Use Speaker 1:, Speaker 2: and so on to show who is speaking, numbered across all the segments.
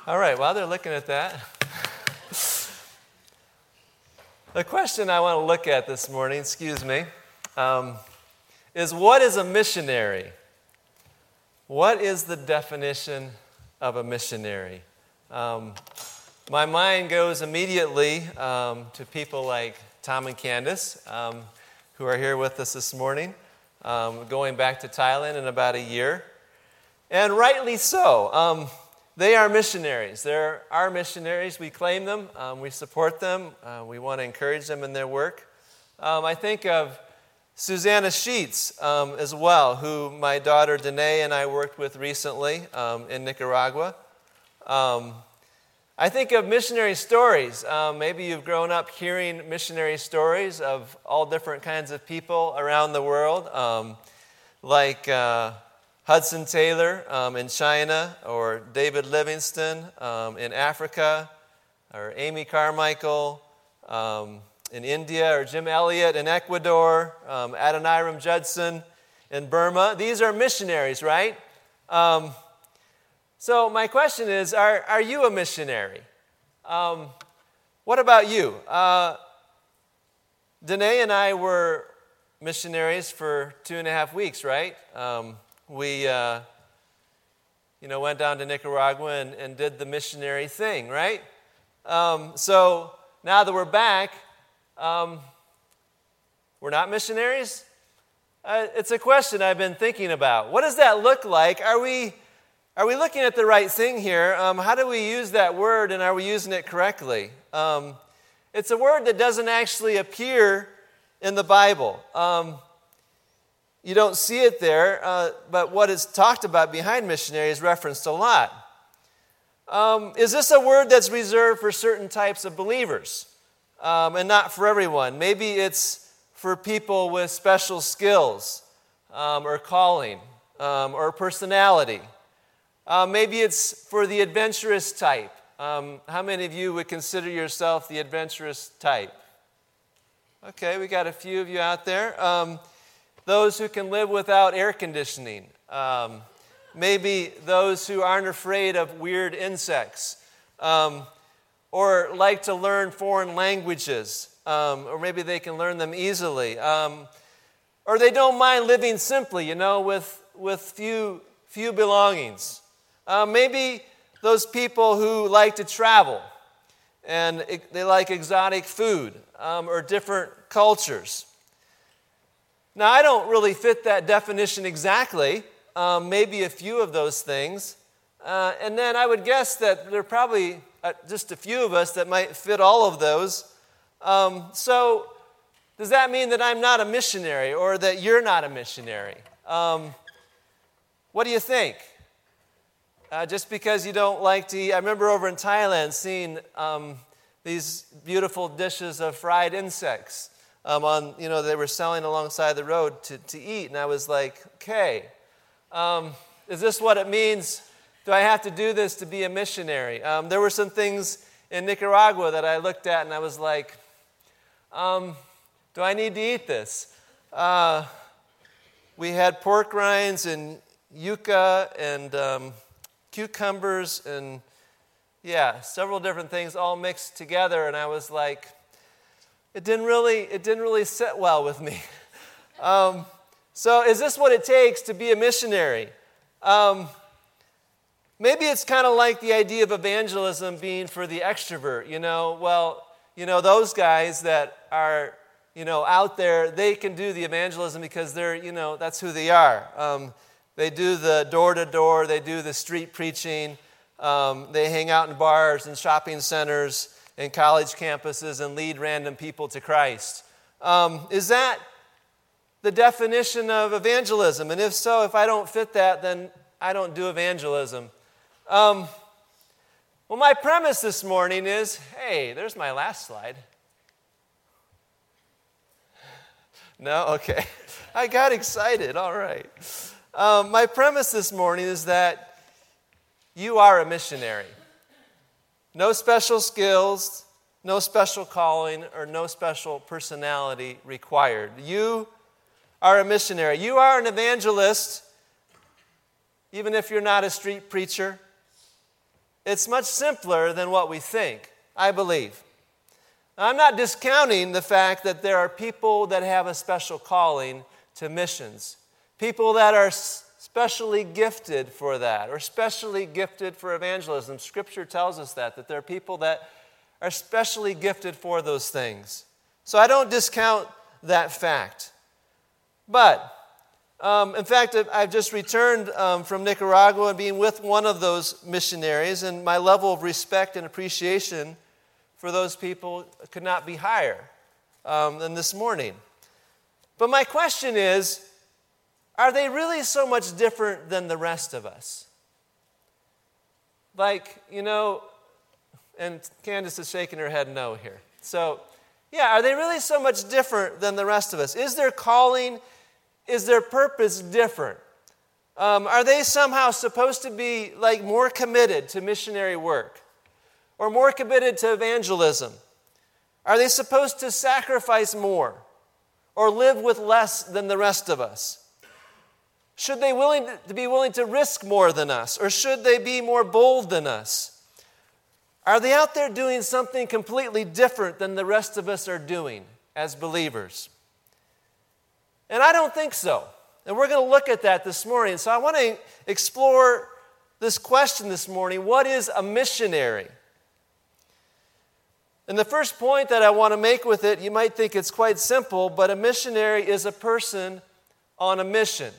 Speaker 1: All right, while they're looking at that, the question I want to look at this morning, is what is a missionary? What is the definition of a missionary? My mind goes immediately to people like Tom and Candace, who are here with us this morning, going back to Thailand in about a year. And rightly so. They are missionaries. They're our missionaries. We claim them. We support them. We want to encourage them in their work. I think of Susanna Sheets as well, who my daughter Danae and I worked with recently in Nicaragua. I think of missionary stories. Maybe you've grown up hearing missionary stories of all different kinds of people around the world, like Hudson Taylor in China, or David Livingstone in Africa, or Amy Carmichael in India, or Jim Elliot in Ecuador, Adoniram Judson in Burma. These are missionaries, right? So my question is, are you a missionary? What about you? Danae and I were missionaries for 2.5 weeks, right? We went down to Nicaragua and did the missionary thing, right? So now that we're back, we're not missionaries? It's a question I've been thinking about. What does that look like? Are we looking at the right thing here? How do we use that word, and are we using it correctly? It's a word that doesn't actually appear in the Bible. You don't see it there, but what is talked about behind missionary is referenced a lot. Is this a word that's reserved for certain types of believers and not for everyone? Maybe it's for people with special skills or calling or personality. Maybe it's for the adventurous type. How many of you would consider yourself the adventurous type? Okay, we got a few of you out there. Those who can live without air conditioning. Maybe those who aren't afraid of weird insects. Or like to learn foreign languages. Or maybe they can learn them easily. Or they don't mind living simply, with few belongings. Maybe those people who like to travel and they like exotic food or different cultures. Now, I don't really fit that definition exactly, maybe a few of those things. And then I would guess that there are probably just a few of us that might fit all of those. So does that mean that I'm not a missionary or that you're not a missionary? What do you think? Just because you don't like to eat. I remember over in Thailand seeing these beautiful dishes of fried insects they were selling alongside the road to eat. And I was like, okay, is this what it means? Do I have to do this to be a missionary? There were some things in Nicaragua that I looked at and I was like, do I need to eat this? We had pork rinds and yuca and cucumbers and several different things all mixed together, and I was like, it didn't really sit well with me. So is this what it takes to be a missionary? Maybe it's kind of like the idea of evangelism being for the extrovert. Those guys that are out there, they can do the evangelism because they're that's who they are. They do the door-to-door, they do the street preaching, they hang out in bars and shopping centers and college campuses and lead random people to Christ. Is that the definition of evangelism? And if so, if I don't fit that, then I don't do evangelism. Well, my premise this morning is, hey, there's my last slide. No? Okay. I got excited. All right. My premise this morning is that you are a missionary. No special skills, no special calling, or no special personality required. You are a missionary. You are an evangelist, even if you're not a street preacher. it's much simpler than what we think, I believe. I'm not discounting the fact that there are people that have a special calling to missions, people that are specially gifted for that, or specially gifted for evangelism. Scripture tells us that there are people that are specially gifted for those things. So I don't discount that fact. But, in fact, I've just returned from Nicaragua and being with one of those missionaries, and my level of respect and appreciation for those people could not be higher than this morning. But my question is, are they really so much different than the rest of us? Like, and Candace is shaking her head no here. So, yeah, are they really so much different than the rest of us? Is their calling, is their purpose different? Are they somehow supposed to be like more committed to missionary work or more committed to evangelism? Are they supposed to sacrifice more or live with less than the rest of us? Should they be willing to risk more than us, or should they be more bold than us? Are they out there doing something completely different than the rest of us are doing as believers? And I don't think so. And we're going to look at that this morning. So I want to explore this question this morning. What is a missionary? And the first point that I want to make with it, you might think it's quite simple, but a missionary is a person on a mission.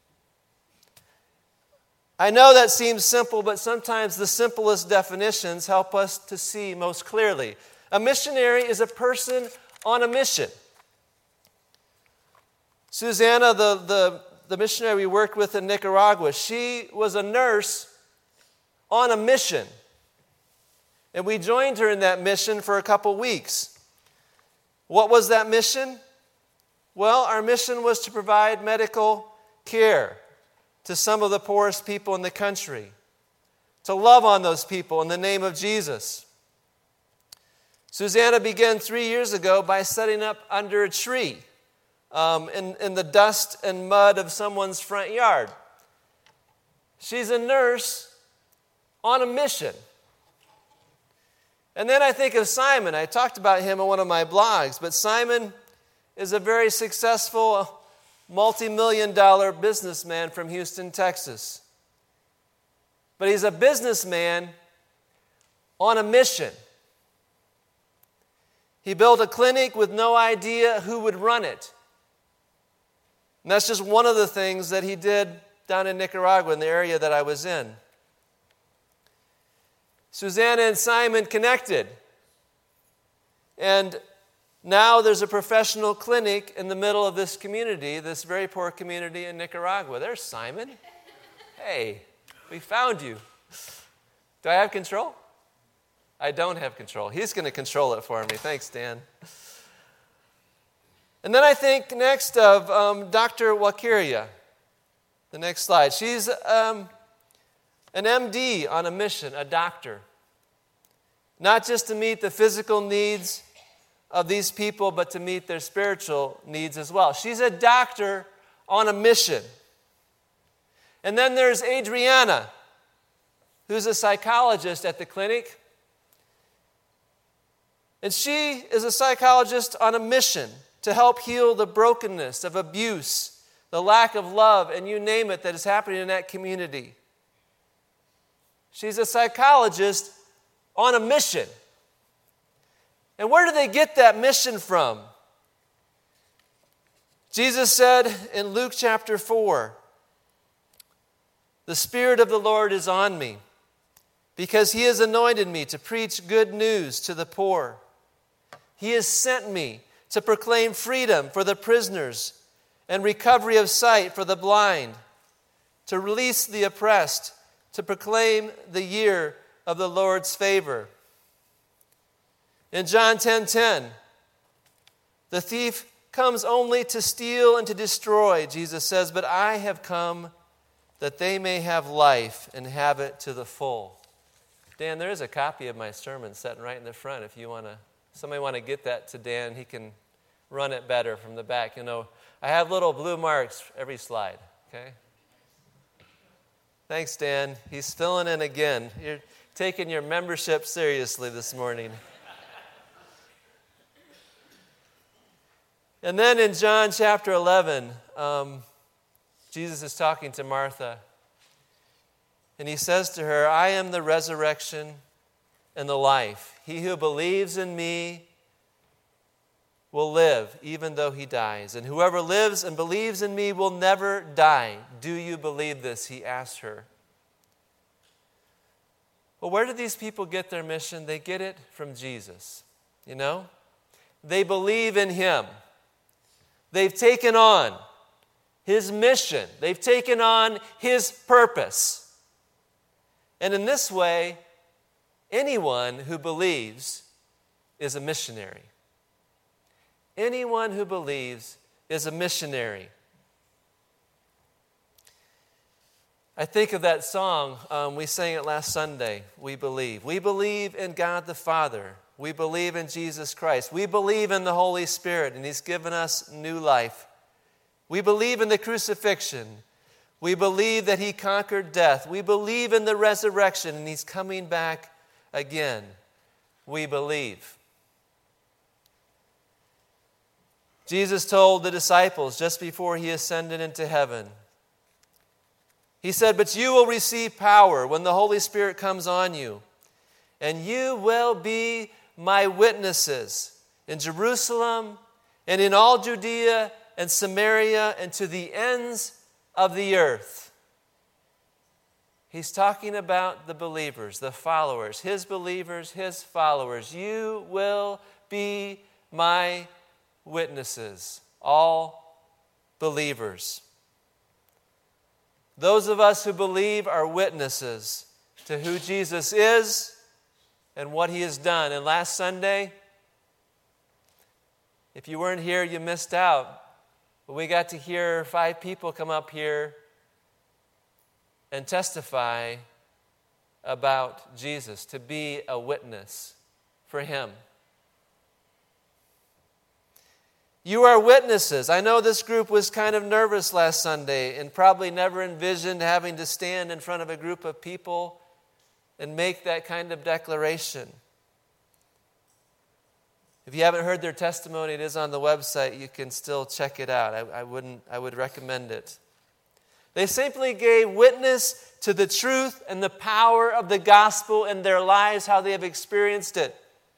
Speaker 1: I know that seems simple, but sometimes the simplest definitions help us to see most clearly. A missionary is a person on a mission. Susanna, the missionary we worked with in Nicaragua, she was a nurse on a mission. And we joined her in that mission for a couple weeks. What was that mission? Well, our mission was to provide medical care to some of the poorest people in the country, to love on those people in the name of Jesus. Susanna began 3 years ago by setting up under a tree in the dust and mud of someone's front yard. She's a nurse on a mission. And then I think of Simon. I talked about him in one of my blogs, but Simon is a very successful multi-million-dollar businessman from Houston, Texas. But he's a businessman on a mission. He built a clinic with no idea who would run it. And that's just one of the things that he did down in Nicaragua, in the area that I was in. Susanna and Simon connected. And now there's a professional clinic in the middle of this community, this very poor community in Nicaragua. There's Simon. Hey, we found you. Do I have control? I don't have control. He's going to control it for me. Thanks, Dan. And then I think next of Dr. Wakiria. The next slide. She's an MD on a mission, a doctor. Not just to meet the physical needs of these people, but to meet their spiritual needs as well. She's a doctor on a mission. And then there's Adriana, who's a psychologist at the clinic. And she is a psychologist on a mission to help heal the brokenness of abuse, the lack of love, and you name it, that is happening in that community. She's a psychologist on a mission. And where do they get that mission from? Jesus said in Luke chapter 4, "The Spirit of the Lord is on me, because He has anointed me to preach good news to the poor. He has sent me to proclaim freedom for the prisoners and recovery of sight for the blind, to release the oppressed, to proclaim the year of the Lord's favor." In John 10:10, "The thief comes only to steal and to destroy," Jesus says, "but I have come that they may have life and have it to the full." Dan, there is a copy of my sermon sitting right in the front. If you somebody want to get that to Dan, he can run it better from the back. I have little blue marks every slide, okay? Thanks, Dan. He's filling in again. You're taking your membership seriously this morning. And then in John chapter 11, Jesus is talking to Martha. And he says to her, I am the resurrection and the life. He who believes in me will live even though he dies. And whoever lives and believes in me will never die. Do you believe this? He asked her. Well, where did these people get their mission? They get it from Jesus. You know? They believe in him. They've taken on his mission. They've taken on his purpose. And in this way, anyone who believes is a missionary. Anyone who believes is a missionary. I think of that song, we sang it last Sunday, We Believe. We believe in God the Father. We believe in Jesus Christ. We believe in the Holy Spirit, and he's given us new life. We believe in the crucifixion. We believe that he conquered death. We believe in the resurrection, and he's coming back again. We believe. Jesus told the disciples just before he ascended into heaven, he said, but you will receive power when the Holy Spirit comes on you, and you will be my witnesses in Jerusalem and in all Judea and Samaria and to the ends of the earth. He's talking about the believers, the followers, his believers, his followers. You will be my witnesses, all believers. Those of us who believe are witnesses to who Jesus is and what he has done. And last Sunday, if you weren't here, you missed out. But we got to hear 5 people come up here and testify about Jesus, to be a witness for him. You are witnesses. I know this group was kind of nervous last Sunday and probably never envisioned having to stand in front of a group of people and make that kind of declaration. If you haven't heard their testimony, it is on the website. You can still check it out. I would recommend it. They simply gave witness to the truth and the power of the gospel in their lives, how they have experienced it.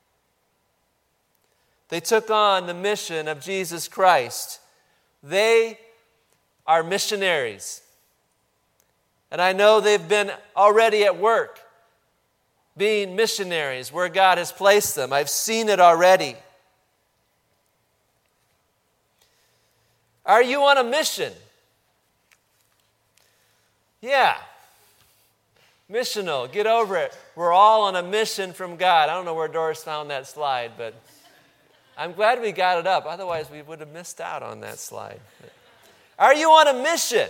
Speaker 1: They took on the mission of Jesus Christ. They are missionaries. And I know they've been already at work being missionaries where God has placed them. I've seen it already. Are you on a mission? Yeah. Missional. Get over it. We're all on a mission from God. I don't know where Doris found that slide, but I'm glad we got it up. Otherwise, we would have missed out on that slide. Are you on a mission?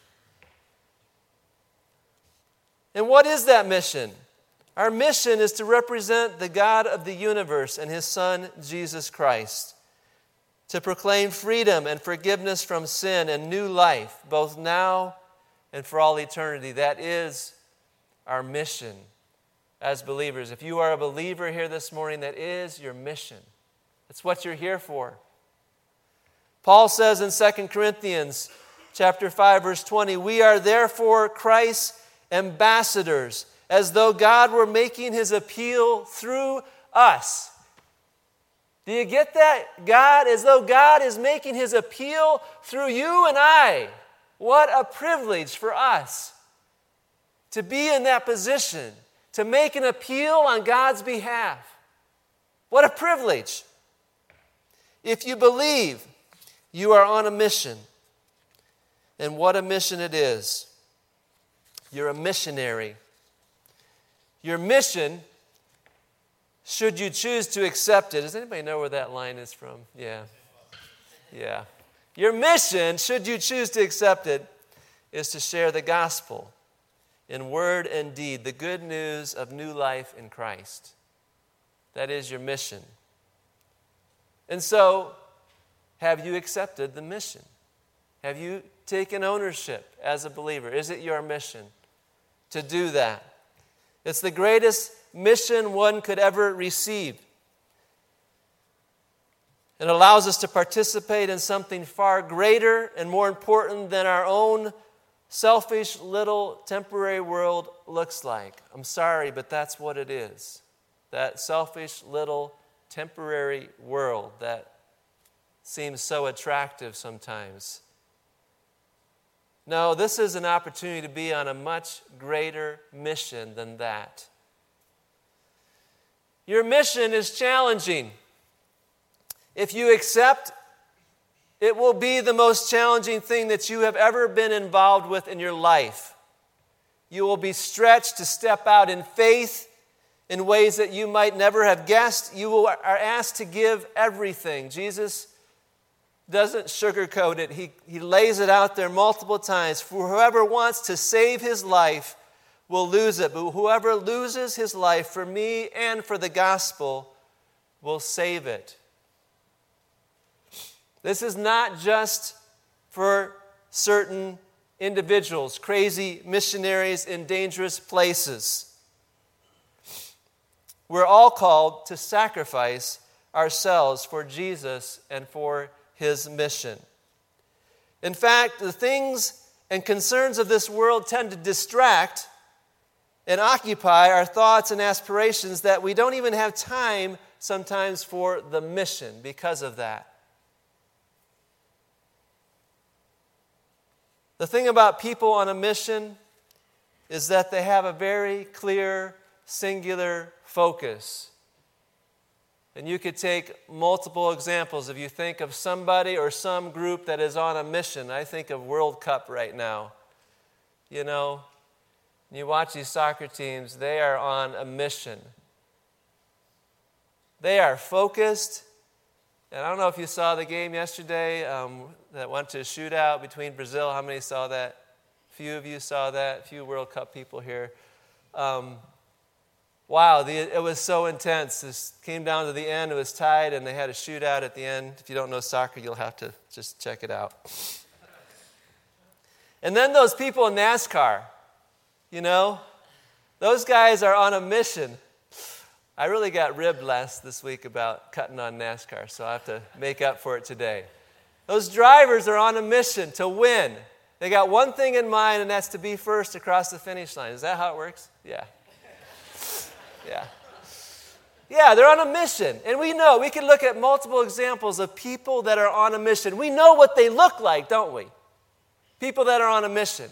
Speaker 1: And what is that mission? Our mission is to represent the God of the universe and his Son, Jesus Christ. To proclaim freedom and forgiveness from sin and new life, both now and for all eternity. That is our mission as believers. If you are a believer here this morning, that is your mission. That's what you're here for. Paul says in 2 Corinthians chapter 5, verse 20, we are therefore Christ's ambassadors, as though God were making his appeal through us. Do you get that? God, as though God is making his appeal through you and I. What a privilege for us to be in that position, to make an appeal on God's behalf. What a privilege. If you believe, you are on a mission. And what a mission it is. You're a missionary. Your mission, should you choose to accept it. Does anybody know where that line is from? Yeah. Your mission, should you choose to accept it, is to share the gospel in word and deed, the good news of new life in Christ. That is your mission. And so, have you accepted the mission? Have you taken ownership as a believer? Is it your mission? to do that. It's the greatest mission one could ever receive. It allows us to participate in something far greater and more important than our own selfish little temporary world looks like. I'm sorry, but that's what it is. That selfish little temporary world that seems so attractive sometimes. No, this is an opportunity to be on a much greater mission than that. Your mission is challenging. If you accept, it will be the most challenging thing that you have ever been involved with in your life. You will be stretched to step out in faith in ways that you might never have guessed. You are asked to give everything. Jesus doesn't sugarcoat it. He lays it out there multiple times. For whoever wants to save his life will lose it. But whoever loses his life for me and for the gospel will save it. This is not just for certain individuals, crazy missionaries in dangerous places. We're all called to sacrifice ourselves for Jesus and for his mission. In fact, the things and concerns of this world tend to distract and occupy our thoughts and aspirations that we don't even have time sometimes for the mission because of that. The thing about people on a mission is that they have a very clear, singular focus. And you could take multiple examples. If you think of somebody or some group that is on a mission, I think of World Cup right now. You know, you watch these soccer teams, they are on a mission. They are focused. And I don't know if you saw the game yesterday that went to a shootout between Brazil. How many saw that? A few of you saw that. A few World Cup people here. Wow, it was so intense. This came down to the end. It was tied, and they had a shootout at the end. If you don't know soccer, you'll have to just check it out. And then those people in NASCAR, you know, those guys are on a mission. I really got ribbed this week about cutting on NASCAR, so I have to make up for it today. Those drivers are on a mission to win. They got one thing in mind, and that's to be first across the finish line. Is that how it works? Yeah. Yeah, they're on a mission. And we know, we can look at multiple examples of people that are on a mission. We know what they look like, don't we? People that are on a mission.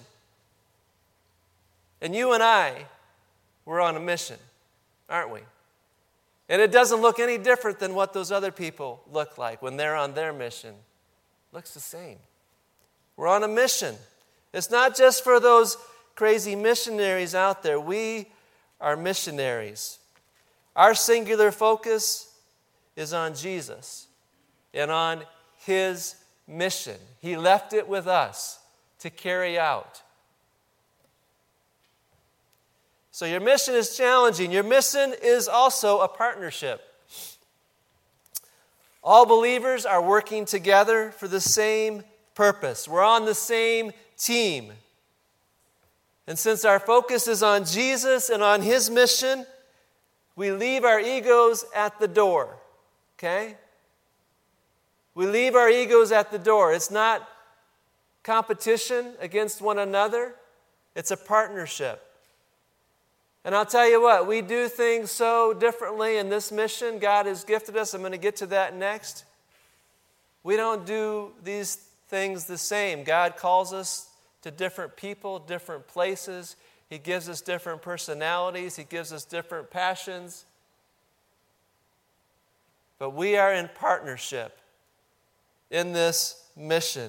Speaker 1: And you and I, we're on a mission, aren't we? And it doesn't look any different than what those other people look like when they're on their mission. It looks the same. We're on a mission. It's not just for those crazy missionaries out there. We are missionaries. Our singular focus is on Jesus and on his mission. He left it with us to carry out. So your mission is challenging. Your mission is also a partnership. All believers are working together for the same purpose. We're on the same team. And since our focus is on Jesus and on his mission, we leave our egos at the door. Okay? We leave our egos at the door. It's not competition against one another. It's a partnership. And I'll tell you what, we do things so differently in this mission God has gifted us. I'm going to get to that next. We don't do these things the same. God calls us to different people, different places. He gives us different personalities. He gives us different passions. But we are in partnership in this mission.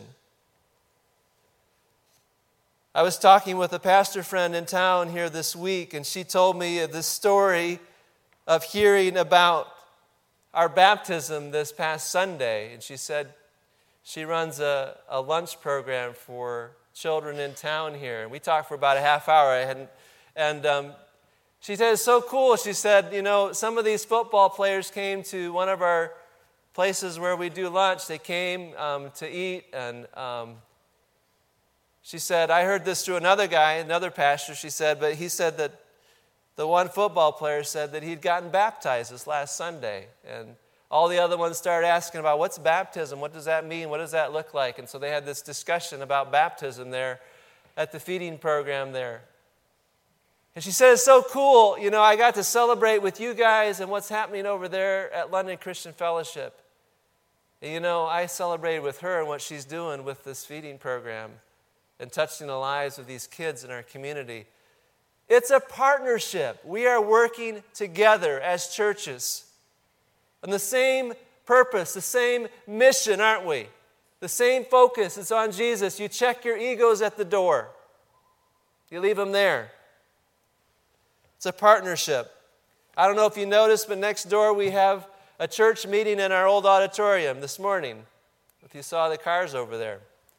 Speaker 1: I was talking with a pastor friend in town here this week, and she told me this story of hearing about our baptism this past Sunday. And she said she runs a lunch program for children in town here. And we talked for about a half hour. She said, it's so cool. She said, you know, some of these football players came to one of our places where we do lunch. They came to eat, and She said, I heard this through another guy, another pastor, she said, but he said that the one football player said that he'd gotten baptized this last Sunday. And all the other ones started asking about, what's baptism? What does that mean? What does that look like? And so they had this discussion about baptism there at the feeding program there. And she said, it's so cool. I got to celebrate with you guys and what's happening over there at London Christian Fellowship. And I celebrated with her and what she's doing with this feeding program and touching the lives of these kids in our community. It's a partnership. We are working together as churches on the same purpose, the same mission, aren't we? The same focus is on Jesus. You check your egos at the door. You leave them there. It's a partnership. I don't know if you noticed, but next door we have a church meeting in our old auditorium this morning. If you saw the cars over there.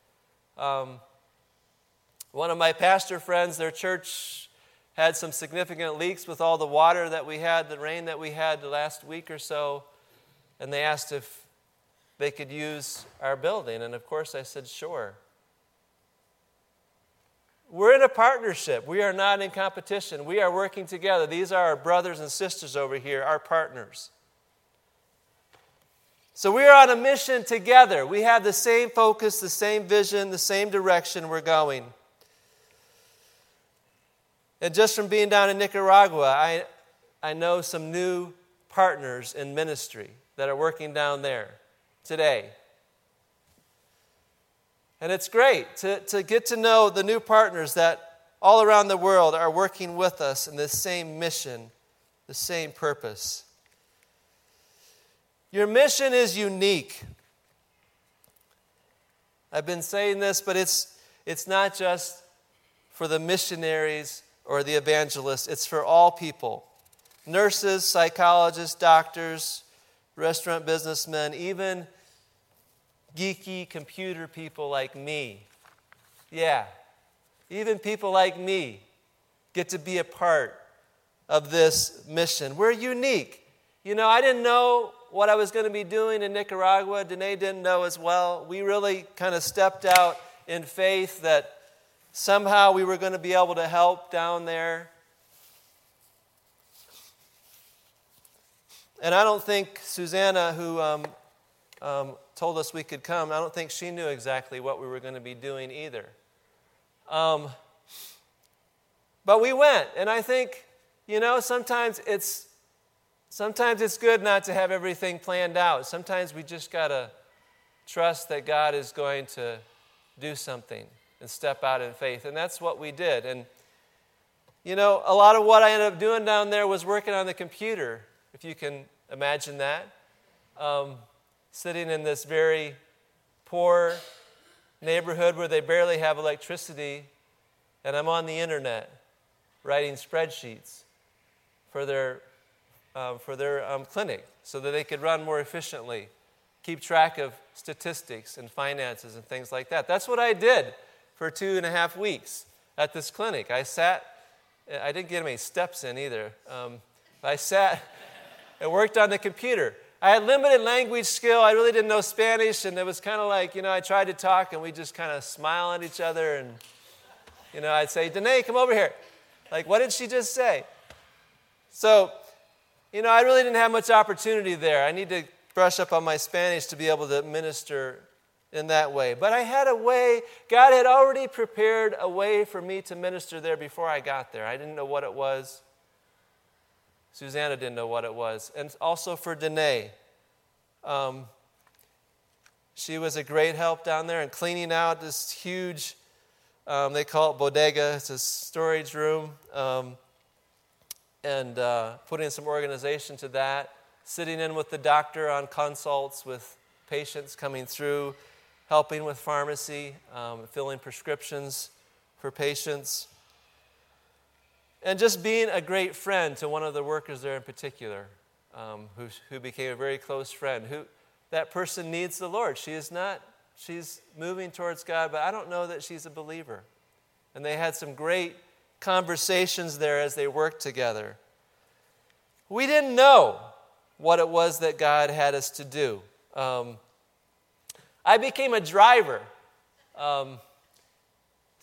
Speaker 1: One of my pastor friends, their church had some significant leaks with all the water that we had, the rain that we had the last week or so, and they asked if they could use our building, and of course I said, sure. We're in a partnership. We are not in competition. We are working together. These are our brothers and sisters over here, our partners. So we are on a mission together. We have the same focus, the same vision, the same direction we're going. And just from being down in Nicaragua, I know some new partners in ministry that are working down there today. And it's great to get to know the new partners that all around the world are working with us in this same mission, the same purpose. Your mission is unique. I've been saying this, but it's not just for the missionaries or the evangelists. It's for all people. Nurses, psychologists, doctors, restaurant businessmen, even geeky computer people like me. Yeah, even people like me get to be a part of this mission. We're unique. I didn't know what I was going to be doing in Nicaragua. Danae didn't know as well. We really kind of stepped out in faith that somehow we were going to be able to help down there. And I don't think Susanna, who told us we could come, I don't think she knew exactly what we were going to be doing either. But we went, and I think, sometimes it's good not to have everything planned out. Sometimes we just got to trust that God is going to do something and step out in faith. And that's what we did. And, a lot of what I ended up doing down there was working on the computer, if you can imagine that. Sitting in this very poor neighborhood where they barely have electricity, and I'm on the internet writing spreadsheets for their clinic so that they could run more efficiently, keep track of statistics and finances and things like that. That's what I did for 2.5 weeks at this clinic. I didn't get any steps in either. I sat and worked on the computer. I had limited language skill. I really didn't know Spanish, and it was kind of like, I tried to talk, and we just kind of smile at each other, and, I'd say, Danae, come over here. Like, what did she just say? So, I really didn't have much opportunity there. I need to brush up on my Spanish to be able to minister in that way. But I had a way, God had already prepared a way for me to minister there before I got there. I didn't know what it was. Susanna didn't know what it was. And also for Danae. She was a great help down there in cleaning out this huge, they call it bodega, it's a storage room, and putting some organization to that, sitting in with the doctor on consults with patients coming through, helping with pharmacy, filling prescriptions for patients. And just being a great friend to one of the workers there in particular, who became a very close friend. That person needs the Lord. She's moving towards God, but I don't know that she's a believer. And they had some great conversations there as they worked together. We didn't know what it was that God had us to do. I became a driver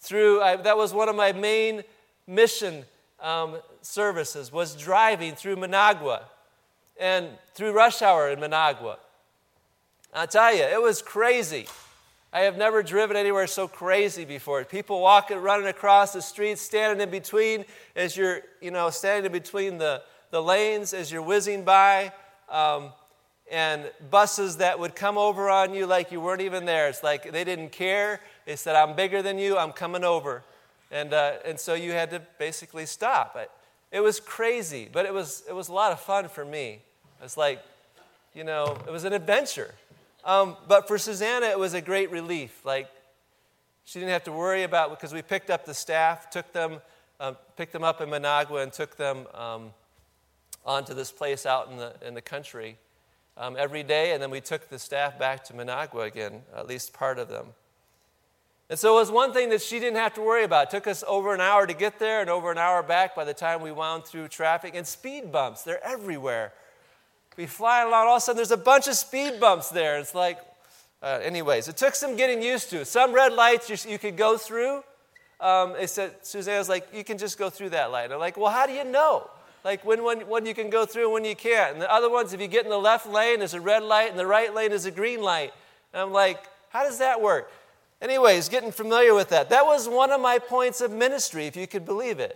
Speaker 1: That was one of my main mission services, was driving through Managua and through rush hour in Managua. I'll tell you, it was crazy. I have never driven anywhere so crazy before. People running across the streets, standing in between as you're, standing in between the lanes as you're whizzing by, and buses that would come over on you like you weren't even there. It's like they didn't care. They said, "I'm bigger than you, I'm coming over." And so you had to basically stop. It was crazy, but it was a lot of fun for me. It's like, it was an adventure. But for Susanna, it was a great relief. Like, she didn't have to worry about, because we picked up the staff, picked them up in Managua and took them onto this place out in the country every day, and then we took the staff back to Managua again, at least part of them. And so it was one thing that she didn't have to worry about. It took us over an hour to get there and over an hour back by the time we wound through traffic. And speed bumps, they're everywhere. We fly along, all of a sudden there's a bunch of speed bumps there. It's like, anyways, it took some getting used to. Some red lights you could go through. They said, Susanna's like, "You can just go through that light." I'm like, "Well, how do you know? Like when you can go through and when you can't?" And the other ones, if you get in the left lane, there's a red light, and the right lane is a green light. And I'm like, how does that work? Anyways, getting familiar with that. That was one of my points of ministry, if you could believe it.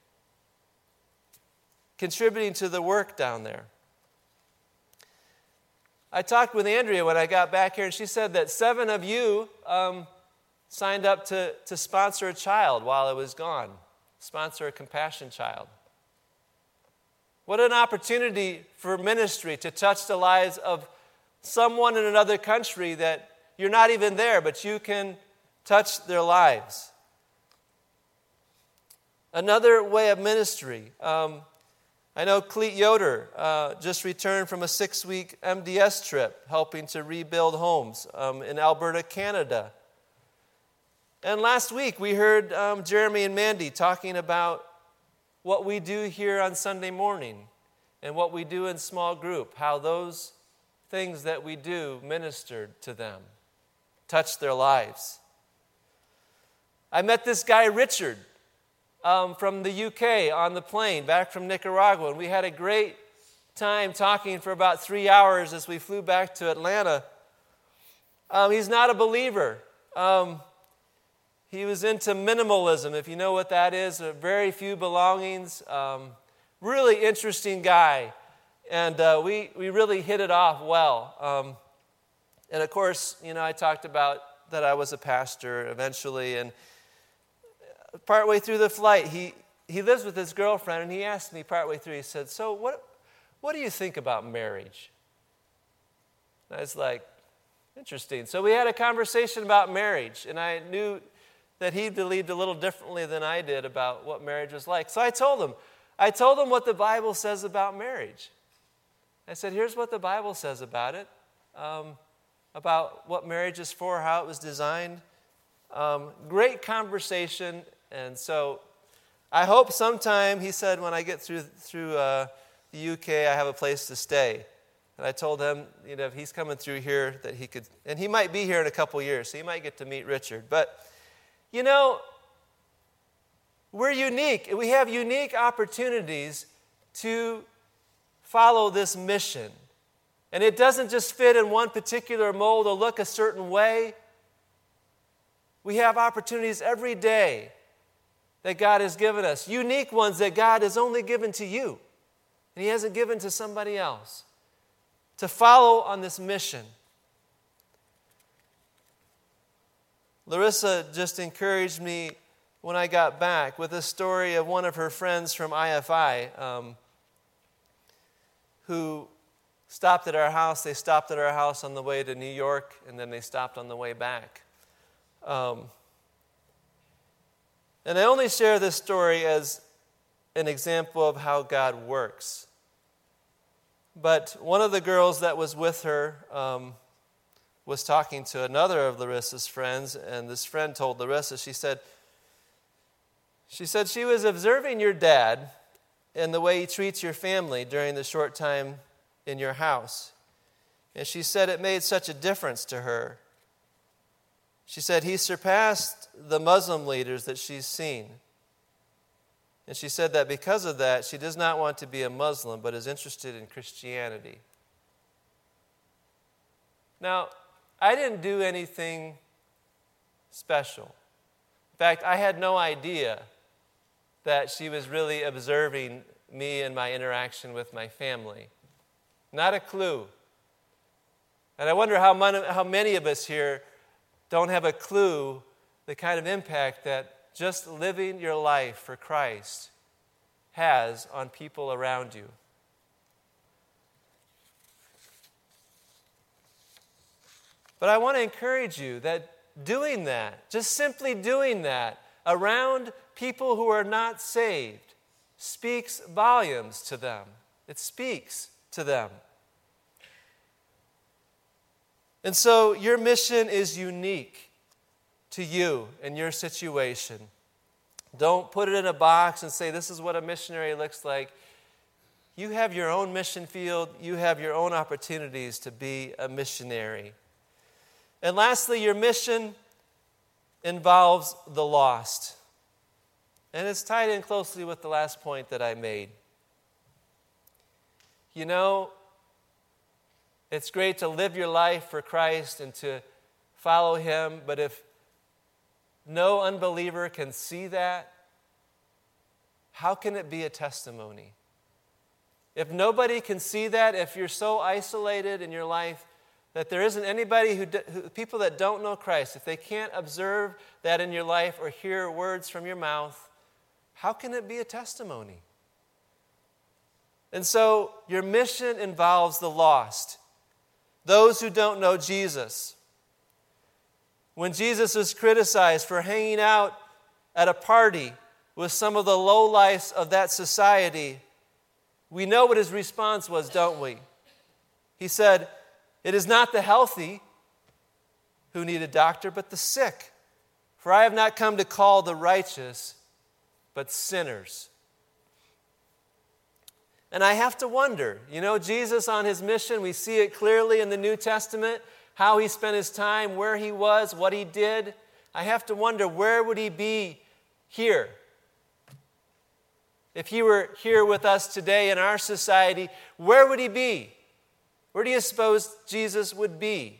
Speaker 1: Contributing to the work down there. I talked with Andrea when I got back here, and she said that 7 of you signed up to sponsor a child while I was gone. Sponsor a compassion child. What an opportunity for ministry to touch the lives of someone in another country that you're not even there, but you can touch their lives. Another way of ministry. I know Cleet Yoder just returned from a 6-week MDS trip, helping to rebuild homes in Alberta, Canada. And last week we heard Jeremy and Mandy talking about what we do here on Sunday morning and what we do in small group, how those things that we do ministered to them, touched their lives. I met this guy, Richard, from the UK on the plane back from Nicaragua, and we had a great time talking for about 3 hours as we flew back to Atlanta. He's not a believer. He was into minimalism, if you know what that is, very few belongings. Really interesting guy, and we really hit it off well. And of course, I talked about that I was a pastor eventually, and partway through the flight, he lives with his girlfriend, and he asked me partway through, he said, "So what do you think about marriage?" And I was like, interesting. So we had a conversation about marriage, and I knew that he believed a little differently than I did about what marriage was like. So I told him what the Bible says about marriage. I said, "Here's what the Bible says about it, about what marriage is for, how it was designed." Great conversation. And so I hope sometime, he said, when I get through the UK, I have a place to stay. And I told him, if he's coming through here, that he could, and he might be here in a couple years, so he might get to meet Richard. But, we're unique. We have unique opportunities to follow this mission. And it doesn't just fit in one particular mold or look a certain way. We have opportunities every day that God has given us, unique ones that God has only given to you, and He hasn't given to somebody else, to follow on this mission. Larissa just encouraged me when I got back with a story of one of her friends from IFI who stopped at our house. They stopped at our house on the way to New York, and then they stopped on the way back. And I only share this story as an example of how God works. But one of the girls that was with her was talking to another of Larissa's friends, and this friend told Larissa, she said she was observing your dad and the way he treats your family during the short time in your house. And she said it made such a difference to her. She said, he surpassed the Muslim leaders that she's seen. And she said that because of that, she does not want to be a Muslim, but is interested in Christianity. Now, I didn't do anything special. In fact, I had no idea that she was really observing me and my interaction with my family. Not a clue. And I wonder how many of us here don't have a clue the kind of impact that just living your life for Christ has on people around you. But I want to encourage you that doing that, just simply doing that around people who are not saved, speaks volumes to them. It speaks to them. And so your mission is unique to you and your situation. Don't put it in a box and say, this is what a missionary looks like. You have your own mission field. You have your own opportunities to be a missionary. And lastly, your mission involves the lost. And it's tied in closely with the last point that I made. You know, it's great to live your life for Christ and to follow Him, but if no unbeliever can see that, how can it be a testimony? If nobody can see that, if you're so isolated in your life that there isn't anybody people that don't know Christ, if they can't observe that in your life or hear words from your mouth, how can it be a testimony? And so your mission involves the lost, those who don't know Jesus. When Jesus was criticized for hanging out at a party with some of the lowlifes of that society, we know what his response was, don't we? He said, "It is not the healthy who need a doctor, but the sick. For I have not come to call the righteous, but sinners." And I have to wonder, Jesus on his mission, we see it clearly in the New Testament, how he spent his time, where he was, what he did. I have to wonder, where would he be here? If he were here with us today in our society, where would he be? Where do you suppose Jesus would be?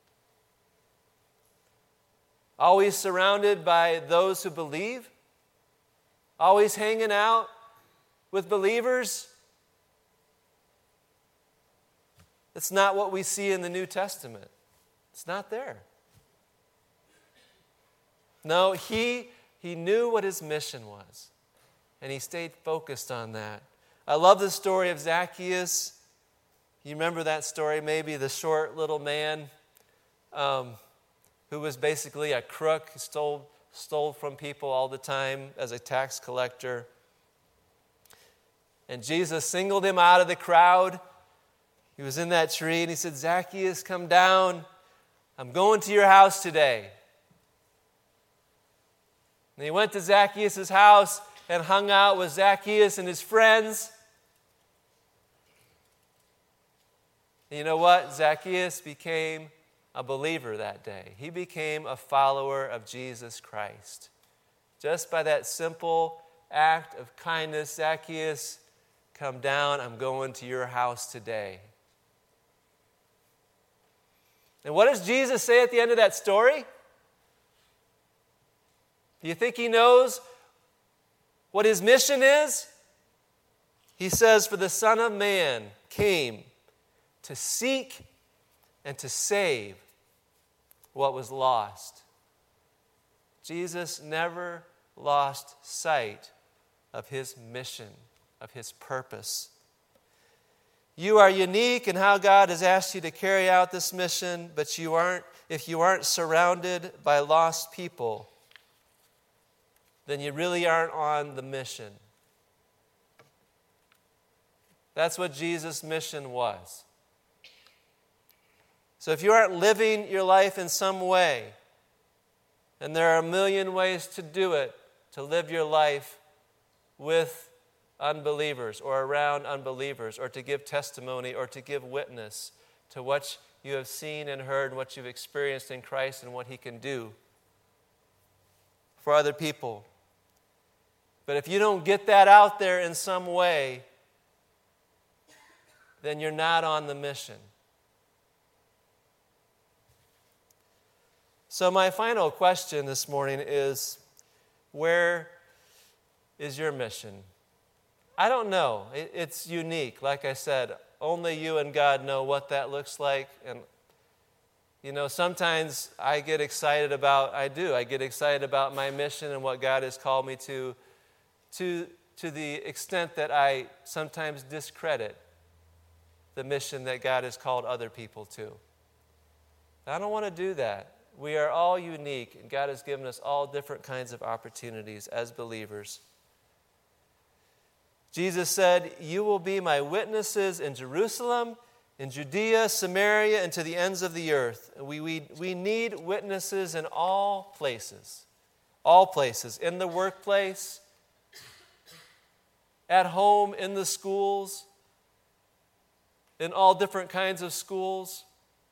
Speaker 1: Always surrounded by those who believe? Always hanging out with believers? It's not what we see in the New Testament. It's not there. No, he knew what his mission was, and he stayed focused on that. I love the story of Zacchaeus. You remember that story, maybe, the short little man who was basically a crook, stole from people all the time as a tax collector. And Jesus singled him out of the crowd. He was in that tree, and he said, "Zacchaeus, come down. I'm going to your house today." And he went to Zacchaeus' house and hung out with Zacchaeus and his friends. And you know what? Zacchaeus became a believer that day. He became a follower of Jesus Christ. Just by that simple act of kindness, "Zacchaeus, come down. I'm going to your house today." And what does Jesus say at the end of that story? Do you think he knows what his mission is? He says, "For the Son of Man came to seek and to save what was lost." Jesus never lost sight of his mission, of his purpose. You are unique in how God has asked you to carry out this mission, but if you aren't surrounded by lost people, then you really aren't on the mission. That's what Jesus' mission was. So if you aren't living your life in some way, and there are a million ways to do it, to live your life with unbelievers or around unbelievers, or to give testimony or to give witness to what you have seen and heard and what you've experienced in Christ and what he can do, for other people. But if you don't get that out there in some way, then you're not on the mission. So my final question this morning is, where is your mission? I don't know. It's unique. Like I said, only you and God know what that looks like. And, sometimes I get excited about my mission and what God has called me to the extent that I sometimes discredit the mission that God has called other people to. I don't want to do that. We are all unique, and God has given us all different kinds of opportunities as believers. Jesus said, "You will be my witnesses in Jerusalem, in Judea, Samaria, and to the ends of the earth." We need witnesses in all places, in the workplace, at home, in the schools, in all different kinds of schools,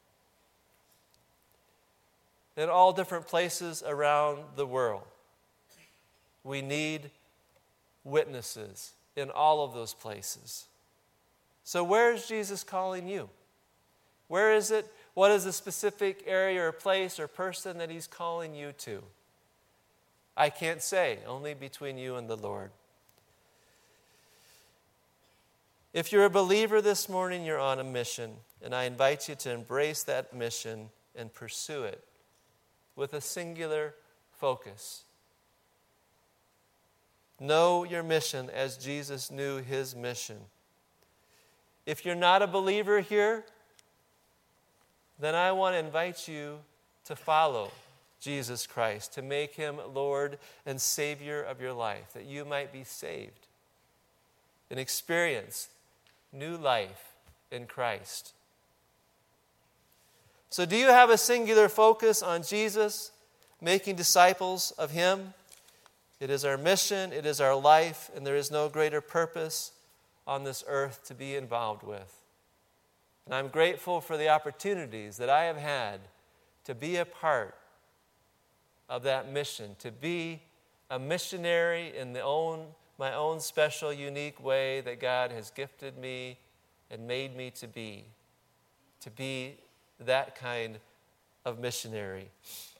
Speaker 1: in all different places around the world. We need witnesses in all of those places. So where is Jesus calling you? Where is it? What is the specific area or place or person that he's calling you to? I can't say, only between you and the Lord. If you're a believer this morning, you're on a mission, and I invite you to embrace that mission and pursue it with a singular focus. Know your mission as Jesus knew his mission. If you're not a believer here, then I want to invite you to follow Jesus Christ, to make him Lord and Savior of your life, that you might be saved and experience new life in Christ. So do you have a singular focus on Jesus, making disciples of him? It is our mission, it is our life, and there is no greater purpose on this earth to be involved with. And I'm grateful for the opportunities that I have had to be a part of that mission, to be a missionary in my own special, unique way that God has gifted me and made me to be that kind of missionary.